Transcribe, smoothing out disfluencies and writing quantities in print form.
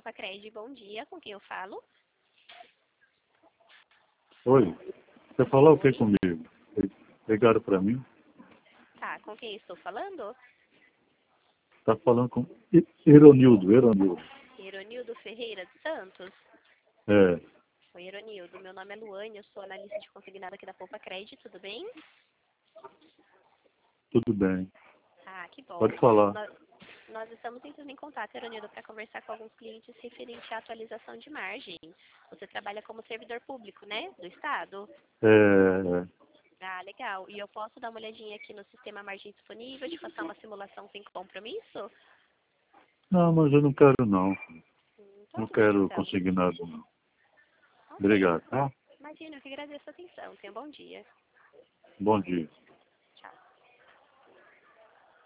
Poupa Cred, bom dia. Com quem eu falo? Oi, você falou o que Oi. comigo? Ligaram para mim? Tá, com quem estou falando? Tá falando com Eronildo. Eronildo Ferreira dos Santos. É, Oi, Eronildo. Meu nome é Luane, eu sou analista de consignado aqui da Poupa Cred, tudo bem? tudo bem. Ah, que bom. Pode falar. Nós estamos entrando em contato, Eronildo, para conversar com alguns clientes referente à atualização de margem. Você trabalha como servidor público, né? Do Estado? É, Ah, legal. E eu posso dar uma olhadinha aqui no sistema margem disponível, te passar uma simulação sem compromisso? não, mas eu não quero não. Então, Não tudo bem, quero então. consignado não. Ok. Obrigado, tá? Imagina, eu que agradeço a atenção. Tenha um bom dia. Bom dia.